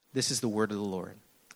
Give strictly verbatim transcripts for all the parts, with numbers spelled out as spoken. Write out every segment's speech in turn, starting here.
This is the word of the Lord.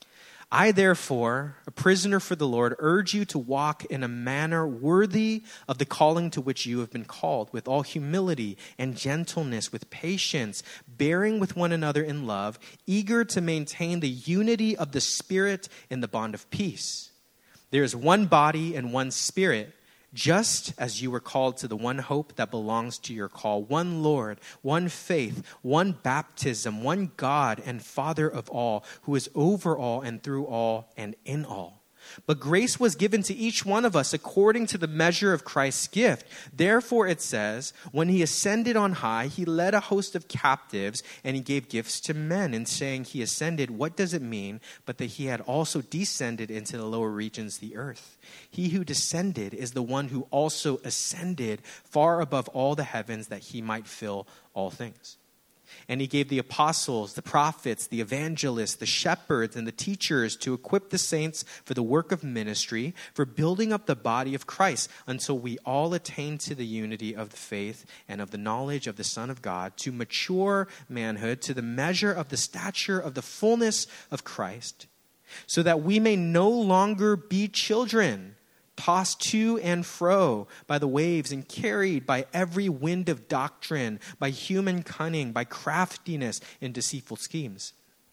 I, therefore, a prisoner for the Lord, urge you to walk in a manner worthy of the calling to which you have been called, with all humility and gentleness, with patience, bearing with one another in love, eager to maintain the unity of the Spirit in the bond of peace. There is one body and one Spirit, just as you were called to the one hope that belongs to your call, one Lord, one faith, one baptism, one God and Father of all, who is over all and through all and in all. But grace was given to each one of us according to the measure of Christ's gift. Therefore it says, when he ascended on high, he led a host of captives and he gave gifts to men. In saying he ascended, what does it mean but that he had also descended into the lower regions of the earth? He who descended is the one who also ascended far above all the heavens that he might fill all things. And he gave the apostles, the prophets, the evangelists, the shepherds, and the teachers to equip the saints for the work of ministry, for building up the body of Christ, until we all attain to the unity of the faith and of the knowledge of the Son of God, to mature manhood, to the measure of the stature of the fullness of Christ, so that we may no longer be children, tossed to and fro by the waves and carried by every wind of doctrine, by human cunning, by craftiness in deceitful schemes.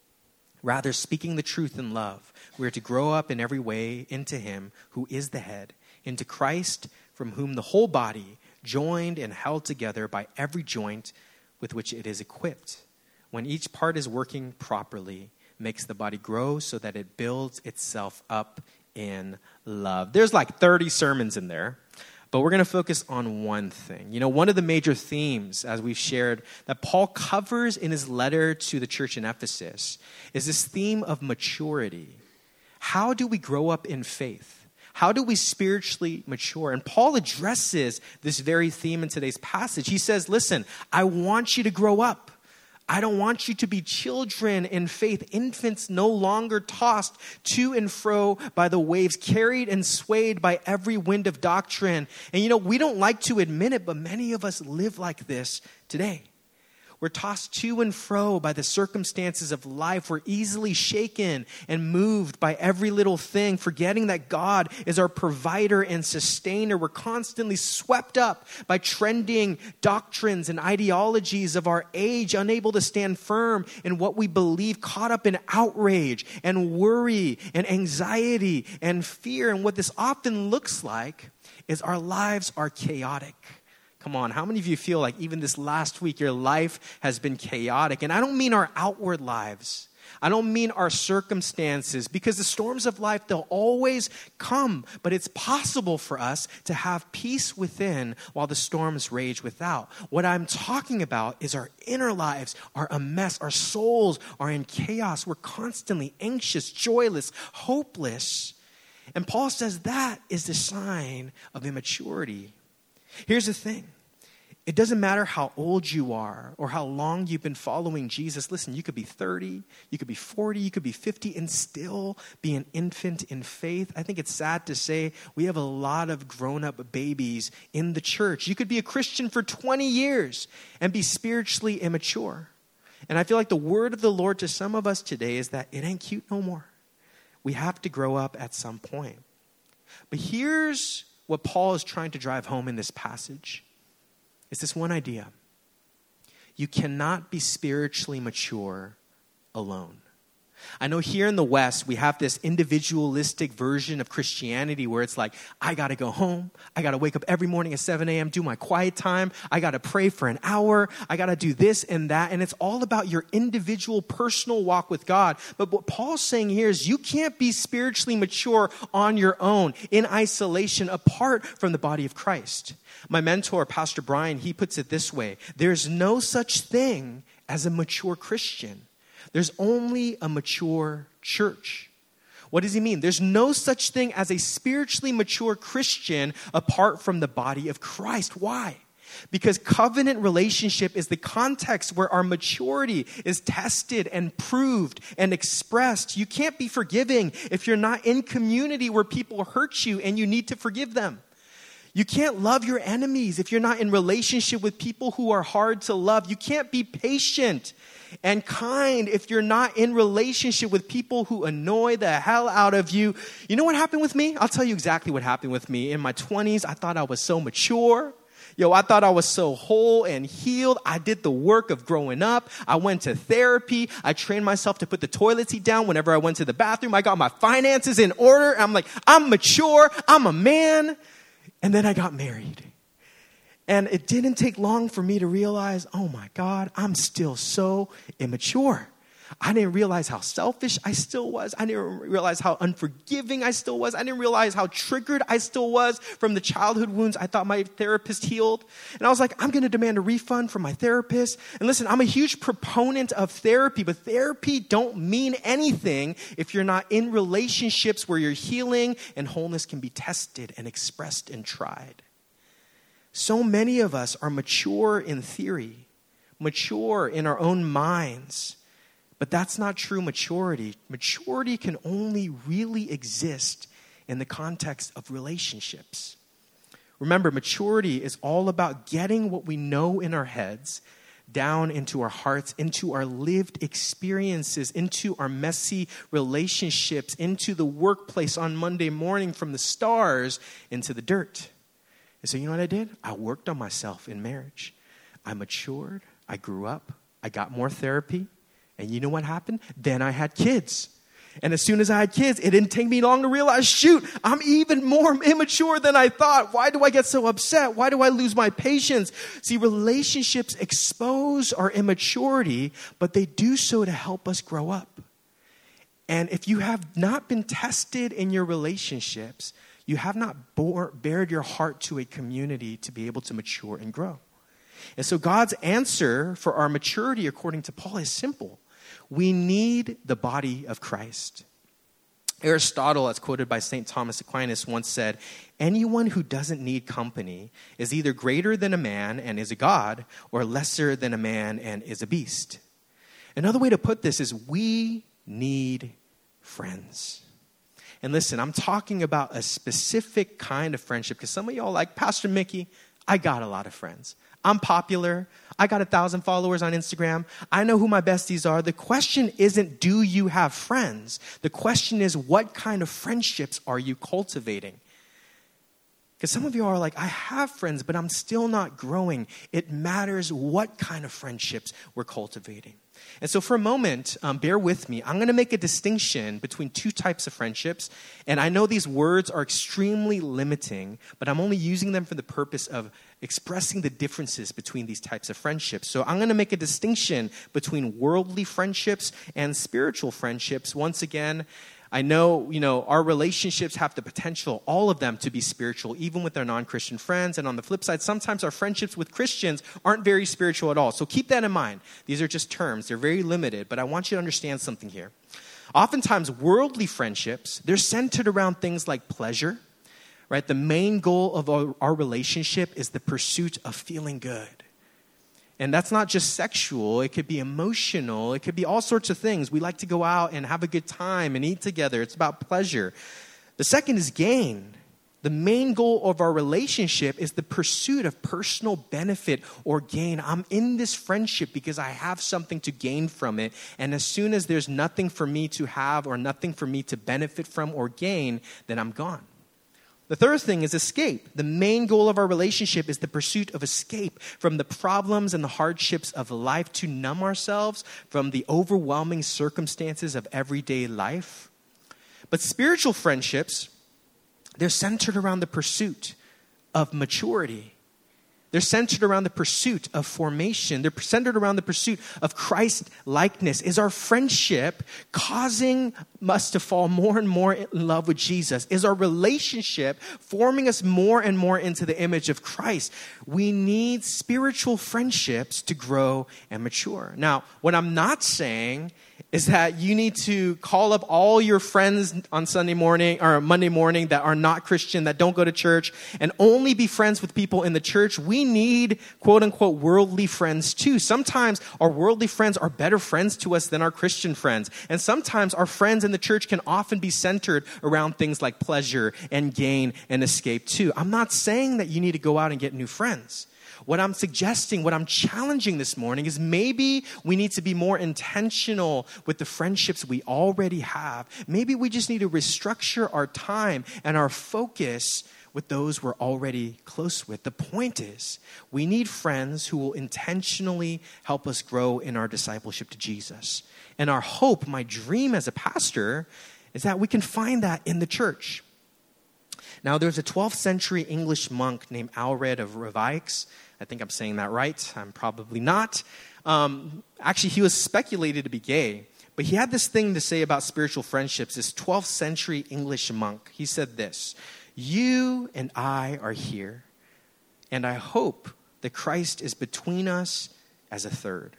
Rather, speaking the truth in love, we are to grow up in every way into him who is the head, into Christ, from whom the whole body, joined and held together by every joint with which it is equipped, when each part is working properly, makes the body grow so that it builds itself up in love. There's like thirty sermons in there, but we're going to focus on one thing. You know, one of the major themes, as we've shared, that Paul covers in his letter to the church in Ephesus is this theme of maturity. How do we grow up in faith? How do we spiritually mature? And Paul addresses this very theme in today's passage. He says, listen, I want you to grow up. I don't want you to be children in faith, infants no longer tossed to and fro by the waves, carried and swayed by every wind of doctrine. And you know, we don't like to admit it, but many of us live like this today. We're tossed to and fro by the circumstances of life. We're easily shaken and moved by every little thing, forgetting that God is our provider and sustainer. We're constantly swept up by trending doctrines and ideologies of our age, unable to stand firm in what we believe, caught up in outrage and worry and anxiety and fear. And what this often looks like is our lives are chaotic. Come on, how many of you feel like even this last week your life has been chaotic? And I don't mean our outward lives. I don't mean our circumstances, because the storms of life, they'll always come. But it's possible for us to have peace within while the storms rage without. What I'm talking about is our inner lives are a mess. Our souls are in chaos. We're constantly anxious, joyless, hopeless. And Paul says that is the sign of immaturity. Here's the thing. It doesn't matter how old you are or how long you've been following Jesus. Listen, you could be thirty, you could be forty, you could be fifty and still be an infant in faith. I think it's sad to say we have a lot of grown-up babies in the church. You could be a Christian for twenty years and be spiritually immature. And I feel like the word of the Lord to some of us today is that it ain't cute no more. We have to grow up at some point. But here's what Paul is trying to drive home in this passage. It's this one idea. You cannot be spiritually mature alone. I know here in the West, we have this individualistic version of Christianity where it's like, I got to go home. I got to wake up every morning at seven a.m., do my quiet time. I got to pray for an hour. I got to do this and that. And it's all about your individual personal walk with God. But what Paul's saying here is you can't be spiritually mature on your own, in isolation, apart from the body of Christ. My mentor, Pastor Brian, he puts it this way. There's no such thing as a mature Christian. There's only a mature church. What does he mean? There's no such thing as a spiritually mature Christian apart from the body of Christ. Why? Because covenant relationship is the context where our maturity is tested and proved and expressed. You can't be forgiving if you're not in community where people hurt you and you need to forgive them. You can't love your enemies if you're not in relationship with people who are hard to love. You can't be patient and kind if you're not in relationship with people who annoy the hell out of you. You know what happened with me? I'll tell you exactly what happened with me. In my twenties, I thought I was so mature. Yo, I thought I was so whole and healed. I did the work of growing up. I went to therapy. I trained myself to put the toilet seat down whenever I went to the bathroom. I got my finances in order. I'm like, I'm mature. I'm a man. And then I got married. And it didn't take long for me to realize, oh my God, I'm still so immature. I didn't realize how selfish I still was. I didn't realize how unforgiving I still was. I didn't realize how triggered I still was from the childhood wounds I thought my therapist healed. And I was like, I'm going to demand a refund from my therapist. And listen, I'm a huge proponent of therapy, but therapy don't mean anything if you're not in relationships where your healing and wholeness can be tested and expressed and tried. So many of us are mature in theory, mature in our own minds. But that's not true maturity. Maturity can only really exist in the context of relationships. Remember, maturity is all about getting what we know in our heads down into our hearts, into our lived experiences, into our messy relationships, into the workplace on Monday morning, from the stars into the dirt. And so you know what I did? I worked on myself in marriage. I matured. I grew up. I got more therapy. And you know what happened? Then I had kids. And as soon as I had kids, it didn't take me long to realize, shoot, I'm even more immature than I thought. Why do I get so upset? Why do I lose my patience? See, relationships expose our immaturity, but they do so to help us grow up. And if you have not been tested in your relationships, you have not bore, bared your heart to a community to be able to mature and grow. And so God's answer for our maturity, according to Paul, is simple. We need the body of Christ. Aristotle, as quoted by Saint Thomas Aquinas, once said, anyone who doesn't need company is either greater than a man and is a god, or lesser than a man and is a beast. Another way to put this is we need friends. And listen, I'm talking about a specific kind of friendship, because some of y'all are like, Pastor Mickey, I got a lot of friends. I'm popular. I got a thousand followers on Instagram. I know who my besties are. The question isn't, do you have friends? The question is, what kind of friendships are you cultivating? Because some of you are like, I have friends, but I'm still not growing. It matters what kind of friendships we're cultivating. And so for a moment, um, bear with me. I'm going to make a distinction between two types of friendships. And I know these words are extremely limiting, but I'm only using them for the purpose of expressing the differences between these types of friendships. So I'm going to make a distinction between worldly friendships and spiritual friendships. Once again, I know, you know, our relationships have the potential, all of them, to be spiritual, even with our non-Christian friends. And on the flip side, sometimes our friendships with Christians aren't very spiritual at all. So keep that in mind. These are just terms. They're very limited. But I want you to understand something here. Oftentimes, worldly friendships, they're centered around things like pleasure, right? The main goal of our, our relationship is the pursuit of feeling good. And that's not just sexual. It could be emotional. It could be all sorts of things. We like to go out and have a good time and eat together. It's about pleasure. The second is gain. The main goal of our relationship is the pursuit of personal benefit or gain. I'm in this friendship because I have something to gain from it. And as soon as there's nothing for me to have or nothing for me to benefit from or gain, then I'm gone. The third thing is escape. The main goal of our relationship is the pursuit of escape from the problems and the hardships of life, to numb ourselves from the overwhelming circumstances of everyday life. But spiritual friendships, they're centered around the pursuit of maturity. They're centered around the pursuit of formation. They're centered around the pursuit of Christ-likeness. Is our friendship causing us to fall more and more in love with Jesus? Is our relationship forming us more and more into the image of Christ? We need spiritual friendships to grow and mature. Now, what I'm not saying is that you need to call up all your friends on Sunday morning or Monday morning that are not Christian, that don't go to church, and only be friends with people in the church. We need, quote unquote, worldly friends too. Sometimes our worldly friends are better friends to us than our Christian friends. And sometimes our friends in in the church can often be centered around things like pleasure and gain and escape too. I'm not saying that you need to go out and get new friends. What I'm suggesting, what I'm challenging this morning is maybe we need to be more intentional with the friendships we already have. Maybe we just need to restructure our time and our focus with those we're already close with. The point is, we need friends who will intentionally help us grow in our discipleship to Jesus. And our hope, my dream as a pastor, is that we can find that in the church. Now, there's a twelfth century English monk named Aelred of Ravaix. I think I'm saying that right. I'm probably not. Um, actually, he was speculated to be gay. But he had this thing to say about spiritual friendships, this twelfth century English monk. He said this: "You and I are here, and I hope that Christ is between us as a third."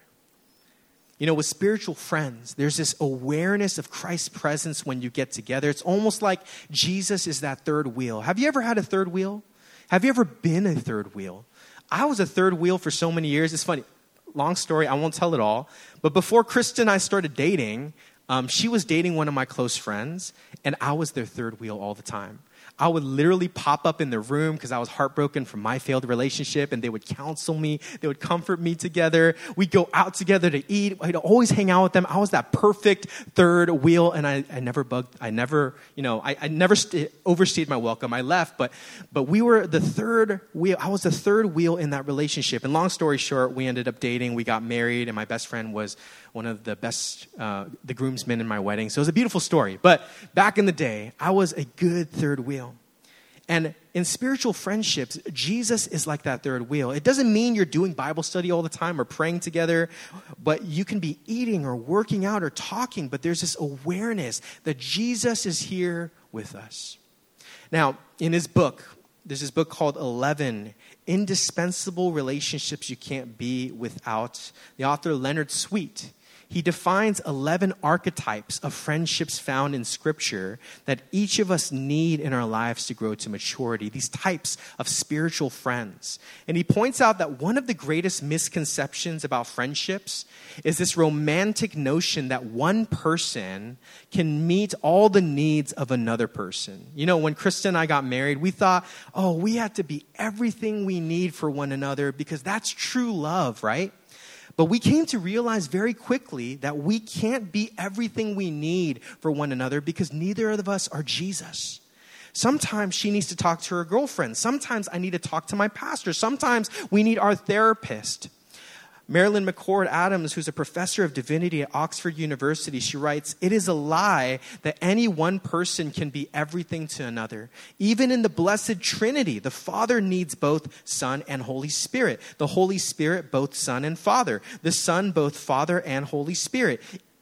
You know, with spiritual friends, there's this awareness of Christ's presence when you get together. It's almost like Jesus is that third wheel. Have you ever had a third wheel? Have you ever been a third wheel? I was a third wheel for so many years. It's funny. Long story. I won't tell it all. But before Krista and I started dating, um, she was dating one of my close friends, and I was their third wheel all the time. I would literally pop up in their room because I was heartbroken from my failed relationship, and they would counsel me. They would comfort me together. We'd go out together to eat. I'd always hang out with them. I was that perfect third wheel, and I, I never bugged. I never, you know, I, I never st- overstayed my welcome. I left, but but we were the third wheel. I was the third wheel in that relationship. And long story short, we ended up dating. We got married, and my best friend was one of the best, uh, the groomsmen in my wedding. So it was a beautiful story. But back in the day, I was a good third wheel. And in spiritual friendships, Jesus is like that third wheel. It doesn't mean you're doing Bible study all the time or praying together, but you can be eating or working out or talking, but there's this awareness that Jesus is here with us. Now, in his book, there's this book called eleven Indispensable Relationships You Can't Be Without. The author, Leonard Sweet, he defines eleven archetypes of friendships found in Scripture that each of us need in our lives to grow to maturity, these types of spiritual friends. And he points out that one of the greatest misconceptions about friendships is this romantic notion that one person can meet all the needs of another person. You know, when Krista and I got married, we thought, oh, we had to be everything we need for one another because that's true love, right? But we came to realize very quickly that we can't be everything we need for one another because neither of us are Jesus. Sometimes she needs to talk to her girlfriend. Sometimes I need to talk to my pastor. Sometimes we need our therapist. Marilyn McCord Adams, who's a professor of divinity at Oxford University, she writes, "It is a lie that any one person can be everything to another. Even in the Blessed Trinity, the Father needs both Son and Holy Spirit. The Holy Spirit, both Son and Father. The Son, both Father and Holy Spirit.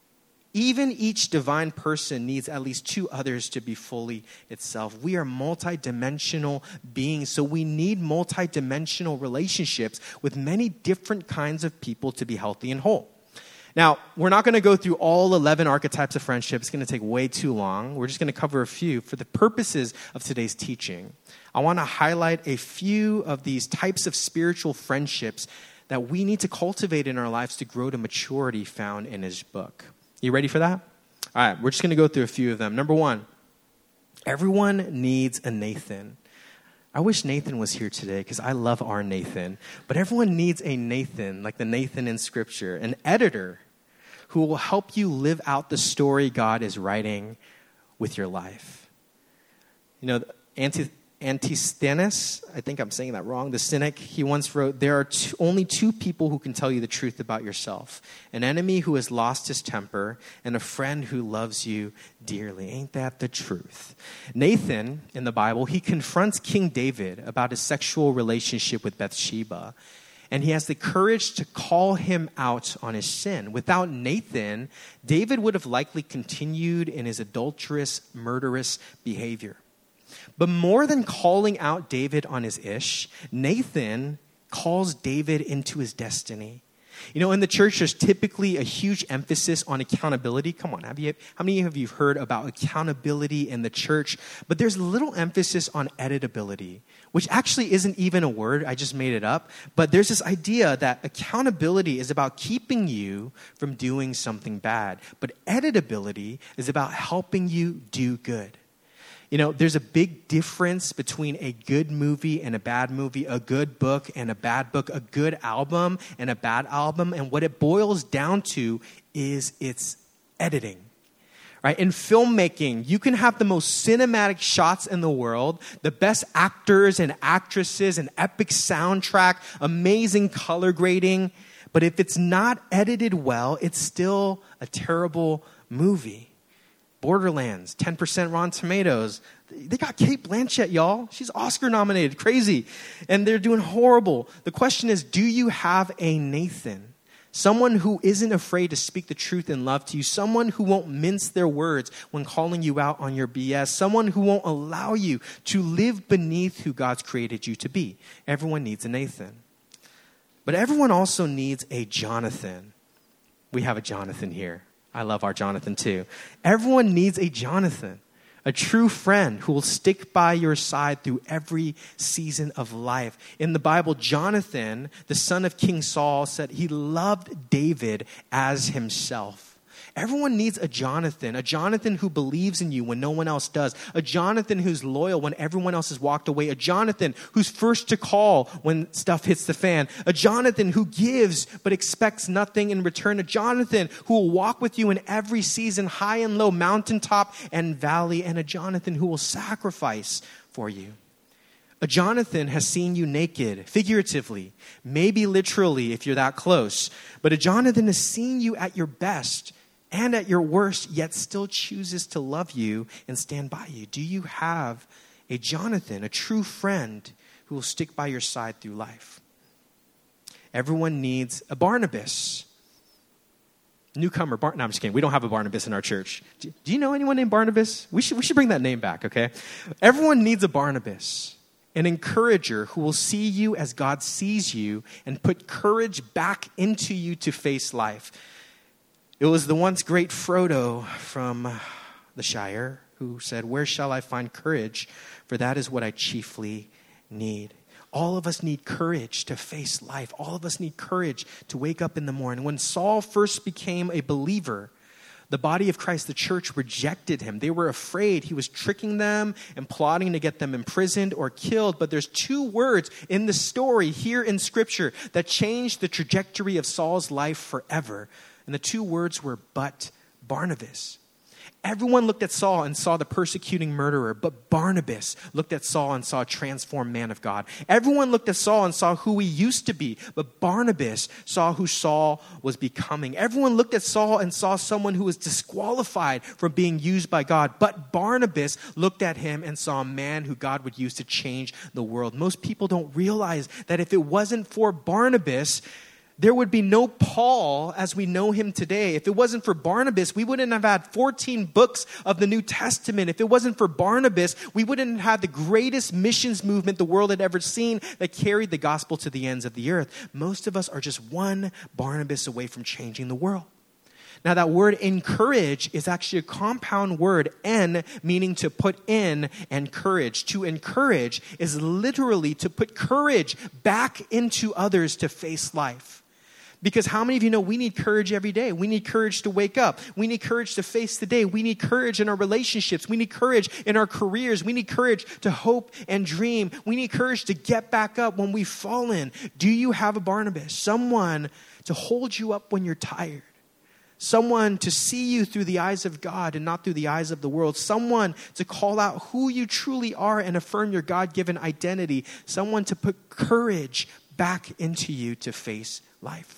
Even each divine person needs at least two others to be fully itself." We are multidimensional beings, so we need multidimensional relationships with many different kinds of people to be healthy and whole. Now, we're not going to go through all eleven archetypes of friendship. It's going to take way too long. We're just going to cover a few. For the purposes of today's teaching, I want to highlight a few of these types of spiritual friendships that we need to cultivate in our lives to grow to maturity found in his book. You ready for that? All right, we're just going to go through a few of them. Number one, everyone needs a Nathan. I wish Nathan was here today because I love our Nathan. But everyone needs a Nathan, like the Nathan in Scripture, an editor who will help you live out the story God is writing with your life. You know, Anti- Antisthenes, I think I'm saying that wrong, the cynic, he once wrote, "There are two, only two people who can tell you the truth about yourself. An enemy who has lost his temper and a friend who loves you dearly." Ain't that the truth? Nathan, in the Bible, he confronts King David about his sexual relationship with Bathsheba. And he has the courage to call him out on his sin. Without Nathan, David would have likely continued in his adulterous, murderous behavior. But more than calling out David on his ish, Nathan calls David into his destiny. You know, in the church, there's typically a huge emphasis on accountability. Come on, have you, how many of you have heard about accountability in the church? But there's little emphasis on editability, which actually isn't even a word. I just made it up. But there's this idea that accountability is about keeping you from doing something bad. But editability is about helping you do good. You know, there's a big difference between a good movie and a bad movie, a good book and a bad book, a good album and a bad album. And what it boils down to is its editing. Right? In filmmaking, you can have the most cinematic shots in the world, the best actors and actresses, an epic soundtrack, amazing color grading. But if it's not edited well, it's still a terrible movie. Borderlands, ten percent Rotten Tomatoes. They got Cate Blanchett, y'all. She's Oscar nominated. Crazy. And they're doing horrible. The question is, do you have a Nathan? Someone who isn't afraid to speak the truth in love to you. Someone who won't mince their words when calling you out on your B S. Someone who won't allow you to live beneath who God's created you to be. Everyone needs a Nathan. But everyone also needs a Jonathan. We have a Jonathan here. I love our Jonathan too. Everyone needs a Jonathan, a true friend who will stick by your side through every season of life. In the Bible, Jonathan, the son of King Saul, said he loved David as himself. Everyone needs a Jonathan, a Jonathan who believes in you when no one else does, a Jonathan who's loyal when everyone else has walked away, a Jonathan who's first to call when stuff hits the fan, a Jonathan who gives but expects nothing in return, a Jonathan who will walk with you in every season, high and low, mountaintop and valley, and a Jonathan who will sacrifice for you. A Jonathan has seen you naked, figuratively, maybe literally if you're that close, but a Jonathan has seen you at your best and at your worst, yet still chooses to love you and stand by you. Do you have a Jonathan, a true friend who will stick by your side through life? Everyone needs a Barnabas. Newcomer, Bar- no, I'm just kidding. We don't have a Barnabas in our church. Do, do you know anyone named Barnabas? We should, we should bring that name back, okay? Everyone needs a Barnabas, an encourager who will see you as God sees you and put courage back into you to face life. It was the once great Frodo from the Shire who said, "Where shall I find courage? For that is what I chiefly need." All of us need courage to face life. All of us need courage to wake up in the morning. When Saul first became a believer, the body of Christ, the church, rejected him. They were afraid he was tricking them and plotting to get them imprisoned or killed. But there's two words in the story here in Scripture that changed the trajectory of Saul's life forever. And the two words were, "but Barnabas." Everyone looked at Saul and saw the persecuting murderer, but Barnabas looked at Saul and saw a transformed man of God. Everyone looked at Saul and saw who he used to be, but Barnabas saw who Saul was becoming. Everyone looked at Saul and saw someone who was disqualified from being used by God, but Barnabas looked at him and saw a man who God would use to change the world. Most people don't realize that if it wasn't for Barnabas, there would be no Paul as we know him today. If it wasn't for Barnabas, we wouldn't have had fourteen books of the New Testament. If it wasn't for Barnabas, we wouldn't have the greatest missions movement the world had ever seen that carried the gospel to the ends of the earth. Most of us are just one Barnabas away from changing the world. Now, that word encourage is actually a compound word, en, meaning to put in, and courage. To encourage is literally to put courage back into others to face life. Because how many of you know we need courage every day? We need courage to wake up. We need courage to face the day. We need courage in our relationships. We need courage in our careers. We need courage to hope and dream. We need courage to get back up when we've fallen. Do you have a Barnabas? Someone to hold you up when you're tired. Someone to see you through the eyes of God and not through the eyes of the world. Someone to call out who you truly are and affirm your God-given identity. Someone to put courage back into you to face life.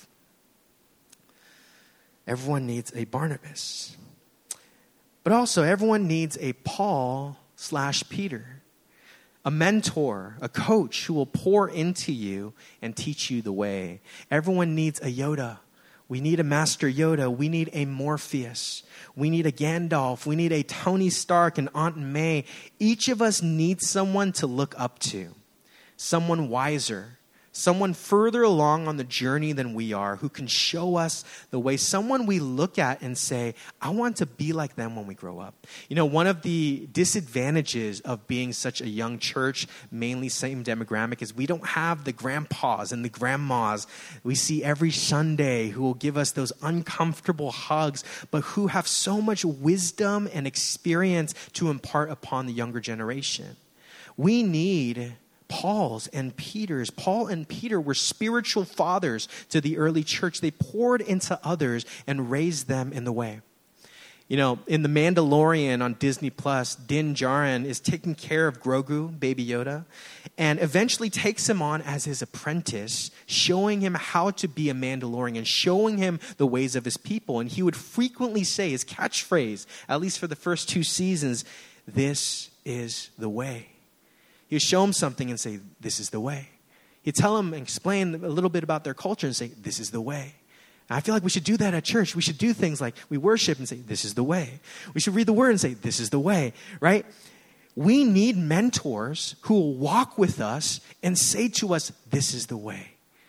Everyone needs a Barnabas. But also everyone needs a Paul slash Peter. A mentor, a coach who will pour into you and teach you the way. Everyone needs a Yoda. We need a Master Yoda. We need a Morpheus. We need a Gandalf. We need a Tony Stark and Aunt May. Each of us needs someone to look up to. Someone wiser. someone further along on the journey than we are, who can show us the way, someone we look at and say, I want to be like them when we grow up. You know, one of the disadvantages of being such a young church, mainly same demographic, is we don't have the grandpas and the grandmas we see every Sunday who will give us those uncomfortable hugs, but who have so much wisdom and experience to impart upon the younger generation. We need Paul's and Peter's. Paul and Peter were spiritual fathers to the early church. They poured into others and raised them in the way. You know, in The Mandalorian on Disney Plus, Din Djarin is taking care of Grogu, Baby Yoda, and eventually takes him on as his apprentice, showing him how to be a Mandalorian, showing him the ways of his people. And he would frequently say, his catchphrase, at least for the first two seasons, "This is the way." He would show him something and say, "This is the way." He'd tell him and explain a little bit about their culture and say, "This is the way." And I feel like we should do that at church. We should do things like we worship and say, "This is the way." We should read the word and say, "This is the way," right? We need mentors who will walk with us and say to us, "This is the way."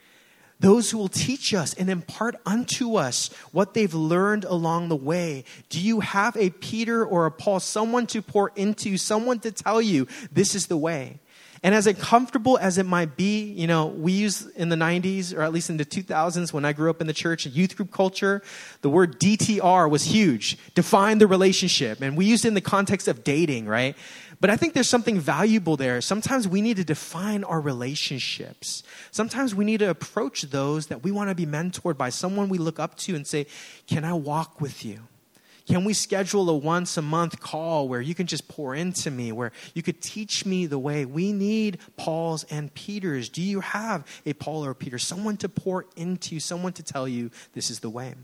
Those who will teach us and impart unto us what they've learned along the way. Do you have a Peter or a Paul, someone to pour into, someone to tell you this is the way? And as uncomfortable as it might be, you know, we use in the nineties, or at least in the two thousands when I grew up in the church, youth group culture, the word D T R was huge. Define the relationship. And we used it in the context of dating, right? But I think there's something valuable there. Sometimes we need to define our relationships. Sometimes we need to approach those that we want to be mentored by, someone we look up to and say, "Can I walk with you? Can we schedule a once a month call where you can just pour into me, where you could teach me the way?" We need Pauls and Peters. Do you have a Paul or a Peter? Someone to pour into, someone to tell you this is the way.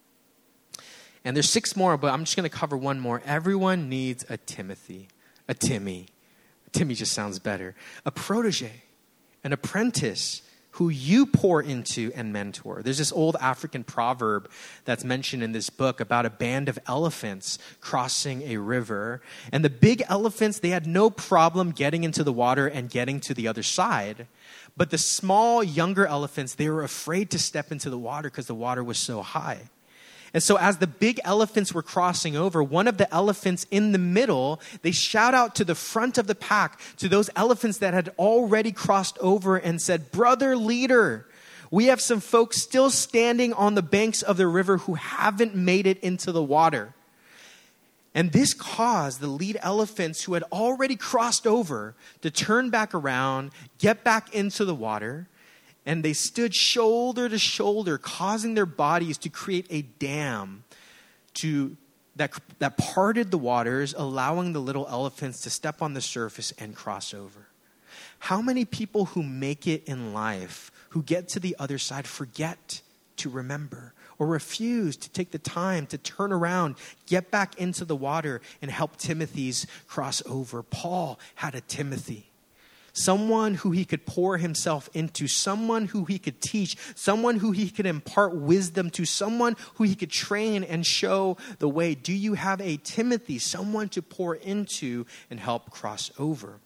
And there's six more, but I'm just going to cover one more. Everyone needs a Timothy, a Timmy. Timmy just sounds better. A protege, an apprentice who you pour into and mentor. There's this old African proverb that's mentioned in this book about a band of elephants crossing a river. And the big elephants, they had no problem getting into the water and getting to the other side. But the small, younger elephants, they were afraid to step into the water because the water was so high. And so as the big elephants were crossing over, one of the elephants in the middle, they shout out to the front of the pack, to those elephants that had already crossed over and said, "Brother leader, we have some folks still standing on the banks of the river who haven't made it into the water." And this caused the lead elephants who had already crossed over to turn back around, get back into the water. And they stood shoulder to shoulder, causing their bodies to create a dam to, that, that parted the waters, allowing the little elephants to step on the surface and cross over. How many people who make it in life, who get to the other side, forget to remember or refuse to take the time to turn around, get back into the water, and help Timothy's cross over? Paul had a Timothy. Someone who he could pour himself into, someone who he could teach, someone who he could impart wisdom to, someone who he could train and show the way. Do you have a Timothy, someone to pour into and help cross over?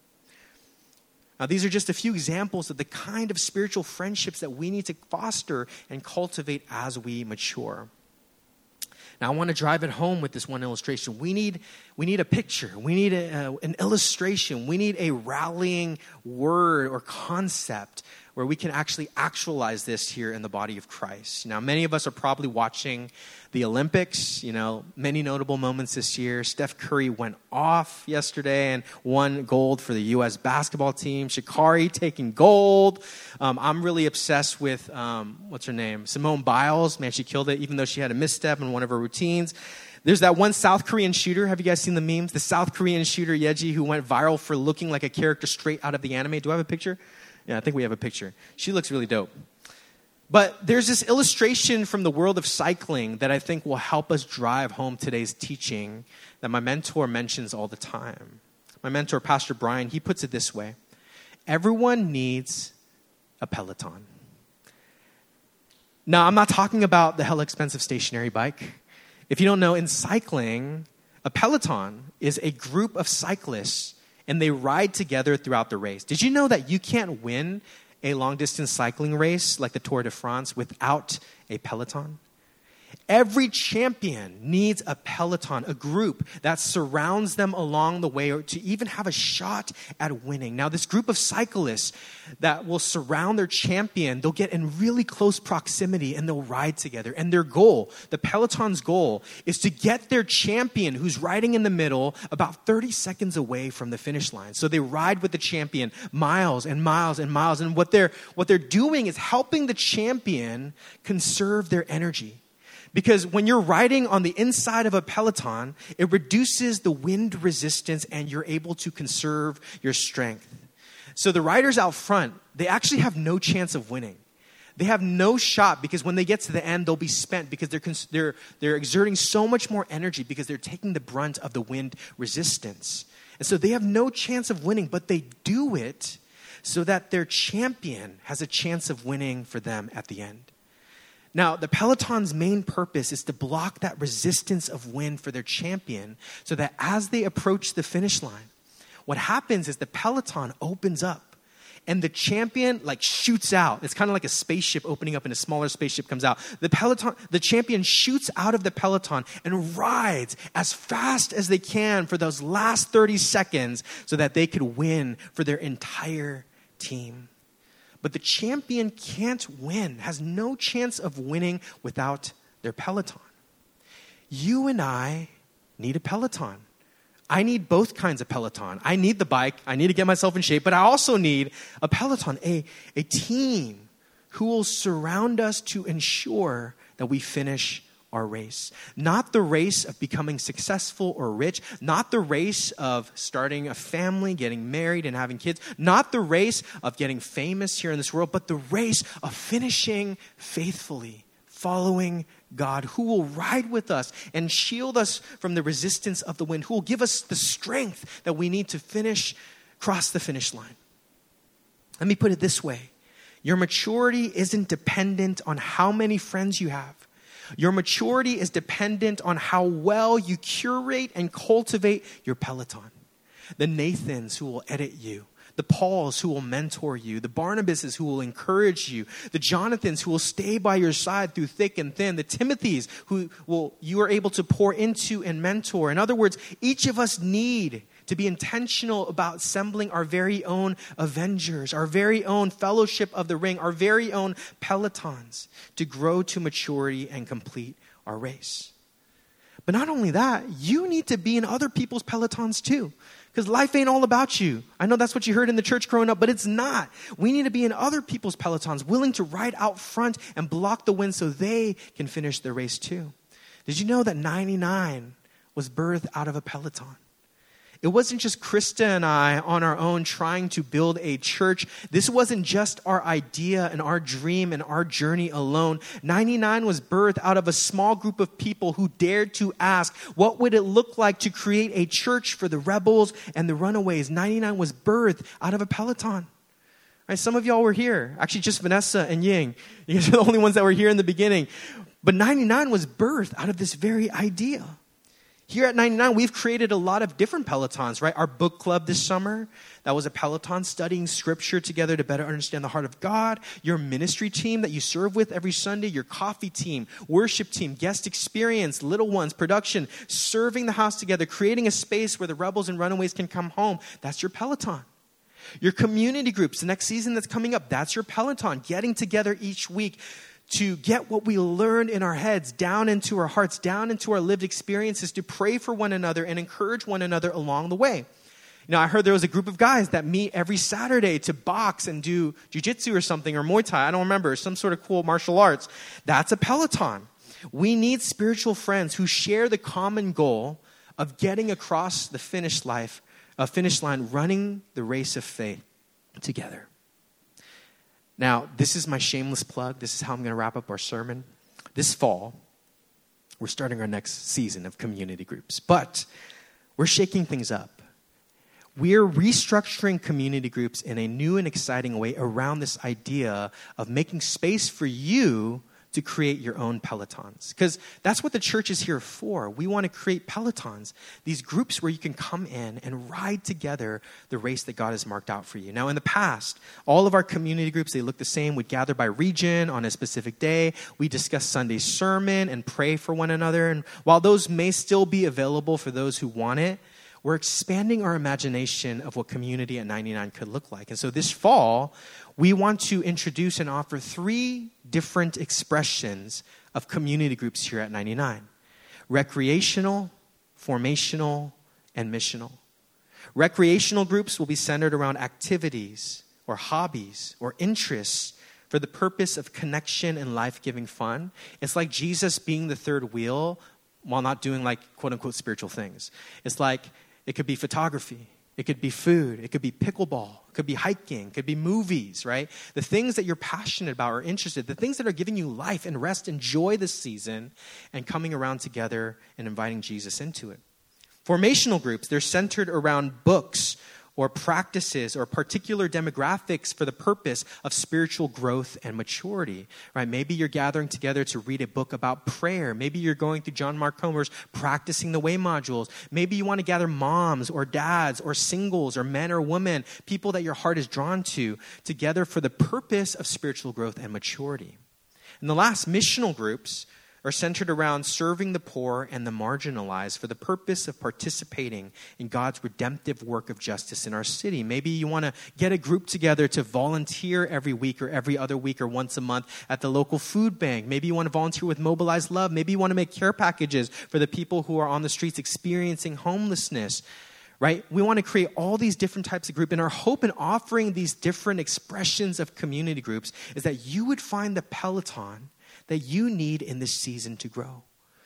Now, these are just a few examples of the kind of spiritual friendships that we need to foster and cultivate as we mature. Now, I want to drive it home with this one illustration. We need, we need a picture. We need a, uh, an illustration. We need a rallying word or concept where we can actually actualize this here in the body of Christ. Now, many of us are probably watching the Olympics. You know, many notable moments this year. Steph Curry went off yesterday and won gold for the U S basketball team. Sha'Carri taking gold. Um, I'm really obsessed with, um, what's her name? Simone Biles. Man, she killed it, even though she had a misstep in one of her routines. There's that one South Korean shooter. Have you guys seen the memes? The South Korean shooter, Yeji, who went viral for looking like a character straight out of the anime. Do I have a picture? Yeah, I think we have a picture. She looks really dope. But there's this illustration from the world of cycling that I think will help us drive home today's teaching that my mentor mentions all the time. My mentor, Pastor Brian, he puts it this way. Everyone needs a Peloton. Now, I'm not talking about the hella expensive stationary bike. If you don't know, in cycling, a Peloton is a group of cyclists and they ride together throughout the race. Did you know that you can't win a long-distance cycling race like the Tour de France without a peloton? Every champion needs a peloton, a group that surrounds them along the way or to even have a shot at winning. Now, this group of cyclists that will surround their champion, they'll get in really close proximity and they'll ride together. And their goal, the peloton's goal, is to get their champion who's riding in the middle about thirty seconds away from the finish line. So they ride with the champion miles and miles and miles. And what they're, what they're doing is helping the champion conserve their energy. Because when you're riding on the inside of a peloton, it reduces the wind resistance and you're able to conserve your strength. So the riders out front, they actually have no chance of winning. They have no shot because when they get to the end, they'll be spent because they're, they're, they're exerting so much more energy because they're taking the brunt of the wind resistance. And so they have no chance of winning, but they do it so that their champion has a chance of winning for them at the end. Now, the peloton's main purpose is to block that resistance of wind for their champion so that as they approach the finish line, what happens is the peloton opens up and the champion like shoots out. It's kind of like a spaceship opening up and a smaller spaceship comes out. The peloton, the champion shoots out of the peloton and rides as fast as they can for those last thirty seconds so that they could win for their entire team. But the champion can't win, has no chance of winning without their peloton. You and I need a peloton. I need both kinds of peloton. I need the bike. I need to get myself in shape. But I also need a peloton, a, a team who will surround us to ensure that we finish our race. Not the race of becoming successful or rich. Not the race of starting a family, getting married, and having kids. Not the race of getting famous here in this world, but the race of finishing faithfully, following God, who will ride with us and shield us from the resistance of the wind, who will give us the strength that we need to finish, cross the finish line. Let me put it this way. Your maturity isn't dependent on how many friends you have. Your maturity is dependent on how well you curate and cultivate your peloton. The Nathans who will edit you, the Pauls who will mentor you, the Barnabases who will encourage you, the Jonathans who will stay by your side through thick and thin, the Timothys who will you are able to pour into and mentor. In other words, each of us need to be intentional about assembling our very own Avengers, our very own Fellowship of the Ring, our very own pelotons to grow to maturity and complete our race. But not only that, you need to be in other people's pelotons too. Because life ain't all about you. I know that's what you heard in the church growing up, but it's not. We need to be in other people's pelotons, willing to ride out front and block the wind so they can finish their race too. Did you know that ninety-nine was birthed out of a peloton? It wasn't just Krista and I on our own trying to build a church. This wasn't just our idea and our dream and our journey alone. ninety-nine was birthed out of a small group of people who dared to ask, what would it look like to create a church for the rebels and the runaways? ninety-nine was birthed out of a peloton. Right? Some of y'all were here. Actually, just Vanessa and Ying. You guys are the only ones that were here in the beginning. But ninety-nine was birthed out of this very idea. Here at ninety-nine, we've created a lot of different pelotons, right? Our book club this summer, that was a peloton studying scripture together to better understand the heart of God. Your ministry team that you serve with every Sunday, your coffee team, worship team, guest experience, little ones, production, serving the house together, creating a space where the rebels and runaways can come home. That's your peloton. Your community groups, the next season that's coming up, that's your peloton. Getting together each week to get what we learned in our heads down into our hearts, down into our lived experiences, to pray for one another and encourage one another along the way. You know, I heard there was a group of guys that meet every Saturday to box and do jiu-jitsu or something, or Muay Thai, I don't remember, some sort of cool martial arts. That's a peloton. We need spiritual friends who share the common goal of getting across the finish life, uh, finish line, running the race of faith together. Now, this is my shameless plug. This is how I'm going to wrap up our sermon. This fall, we're starting our next season of community groups. But we're shaking things up. We're restructuring community groups in a new and exciting way around this idea of making space for you to create your own Pelotons. Because that's what the church is here for. We want to create Pelotons, these groups where you can come in and ride together the race that God has marked out for you. Now, in the past, all of our community groups, they look the same. We'd gather by region on a specific day. We discuss Sunday's sermon and pray for one another. And while those may still be available for those who want it, we're expanding our imagination of what community at ninety-nine could look like. And so this fall, we want to introduce and offer three different expressions of community groups here at ninety-nine. Recreational, formational, and missional. Recreational groups will be centered around activities or hobbies or interests for the purpose of connection and life-giving fun. It's like Jesus being the third wheel while not doing like quote-unquote spiritual things. It's like it could be photography. It could be food. It could be pickleball. It could be hiking. It could be movies, right? The things that you're passionate about or interested, the things that are giving you life and rest, enjoy this season and coming around together and inviting Jesus into it. Formational groups, they're centered around books or practices or particular demographics for the purpose of spiritual growth and maturity, right? Maybe you're gathering together to read a book about prayer. Maybe you're going through John Mark Comer's Practicing the Way modules. Maybe you want to gather moms or dads or singles or men or women, people that your heart is drawn to, together for the purpose of spiritual growth and maturity. And the last, missional groups, are centered around serving the poor and the marginalized for the purpose of participating in God's redemptive work of justice in our city. Maybe you want to get a group together to volunteer every week or every other week or once a month at the local food bank. Maybe you want to volunteer with Mobilize Love. Maybe you want to make care packages for the people who are on the streets experiencing homelessness. Right? We want to create all these different types of groups. And our hope in offering these different expressions of community groups is that you would find the Peloton that you need in this season to grow.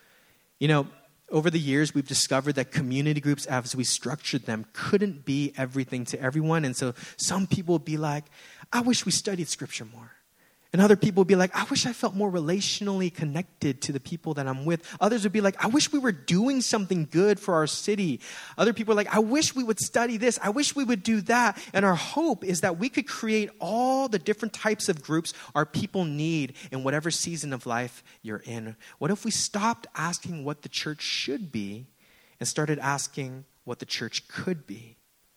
You know, over the years, we've discovered that community groups, as we structured them, couldn't be everything to everyone. And so some people would be like, I wish we studied scripture more. And other people would be like, I wish I felt more relationally connected to the people that I'm with. Others would be like, I wish we were doing something good for our city. Other people are like, I wish we would study this. I wish we would do that. And our hope is that we could create all the different types of groups our people need in whatever season of life you're in. What if we stopped asking what the church should be and started asking what the church could be?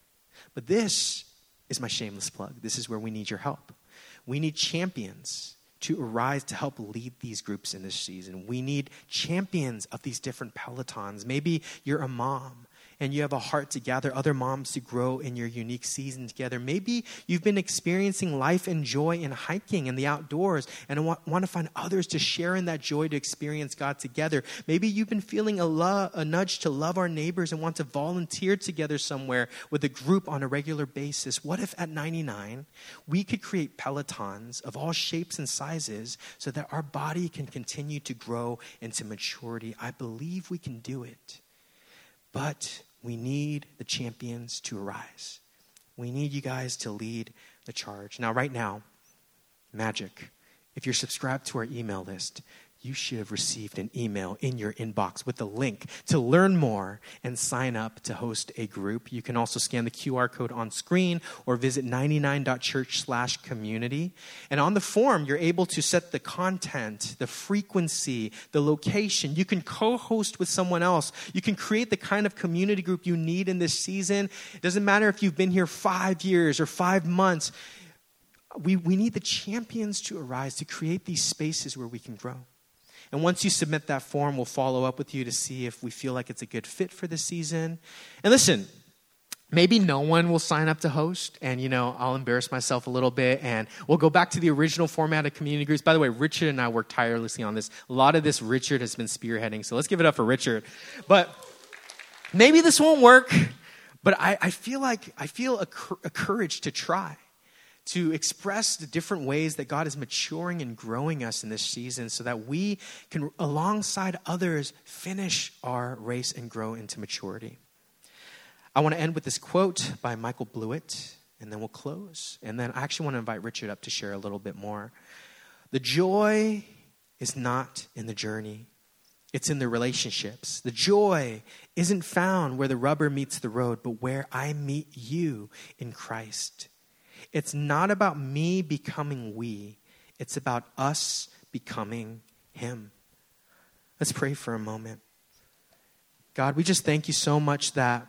But this is my shameless plug. This is where we need your help. We need champions to arise to help lead these groups in this season. We need champions of these different Pelotons. Maybe you're a mom and you have a heart to gather other moms to grow in your unique season together. Maybe you've been experiencing life and joy in hiking and the outdoors and want, want to find others to share in that joy to experience God together. Maybe you've been feeling a, lo- a nudge to love our neighbors and want to volunteer together somewhere with a group on a regular basis. What if at ninety-nine, we could create Pelotons of all shapes and sizes so that our body can continue to grow into maturity? I believe we can do it. But we need the champions to arise. We need you guys to lead the charge. Now, right now, magic. If you're subscribed to our email list, you should have received an email in your inbox with a link to learn more and sign up to host a group. You can also scan the Q R code on screen or visit ninety-nine.church slash community. And on the form, you're able to set the content, the frequency, the location. You can co-host with someone else. You can create the kind of community group you need in this season. It doesn't matter if you've been here five years or five months. We, we need the champions to arise to create these spaces where we can grow. And once you submit that form, we'll follow up with you to see if we feel like it's a good fit for the season. And listen, maybe no one will sign up to host, and, you know, I'll embarrass myself a little bit, and we'll go back to the original format of community groups. By the way, Richard and I worked tirelessly on this. A lot of this Richard has been spearheading, so let's give it up for Richard. But maybe this won't work, but I, I feel like I feel a, a courage to try, to express the different ways that God is maturing and growing us in this season so that we can, alongside others, finish our race and grow into maturity. I want to end with this quote by Michael Blewett, and then we'll close. And then I actually want to invite Richard up to share a little bit more. The joy is not in the journey. It's in the relationships. The joy isn't found where the rubber meets the road, but where I meet you in Christ. It's not about me becoming we. It's about us becoming him. Let's pray for a moment. God, we just thank you so much that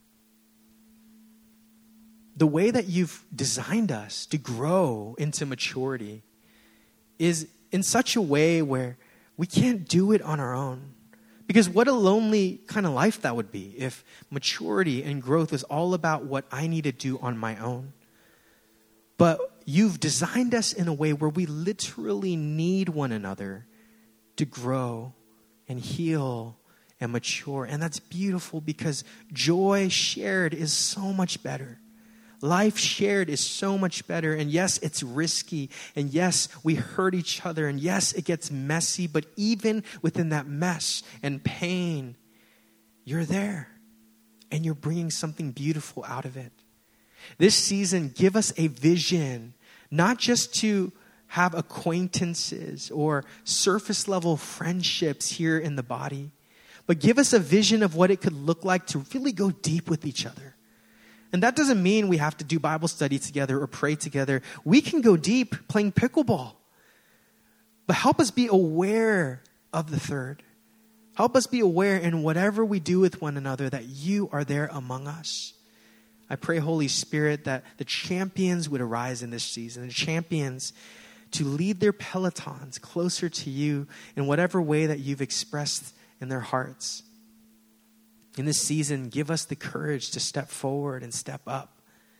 the way that you've designed us to grow into maturity is in such a way where we can't do it on our own. Because what a lonely kind of life that would be if maturity and growth was all about what I need to do on my own. But you've designed us in a way where we literally need one another to grow and heal and mature. And that's beautiful because joy shared is so much better. Life shared is so much better. And yes, it's risky. And yes, we hurt each other. And yes, it gets messy. But even within that mess and pain, you're there. And you're bringing something beautiful out of it. This season, give us a vision, not just to have acquaintances or surface level friendships here in the body, but give us a vision of what it could look like to really go deep with each other. And that doesn't mean we have to do Bible study together or pray together. We can go deep playing pickleball. But help us be aware of the third. Help us be aware in whatever we do with one another that you are there among us. I pray, Holy Spirit, that the champions would arise in this season. The champions to lead their pelotons closer to you in whatever way that you've expressed in their hearts. In this season, give us the courage to step forward and step up.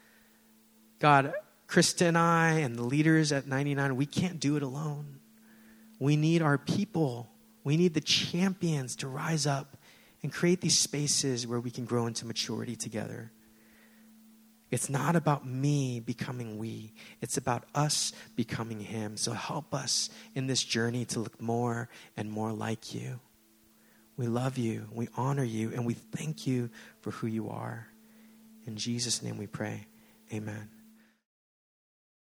God, Krista and I and the leaders at ninety-nine, we can't do it alone. We need our people. We need the champions to rise up and create these spaces where we can grow into maturity together. It's not about me becoming we. It's about us becoming him. So help us in this journey to look more and more like you. We love you, we honor you, and we thank you for who you are. In Jesus' name we pray. Amen.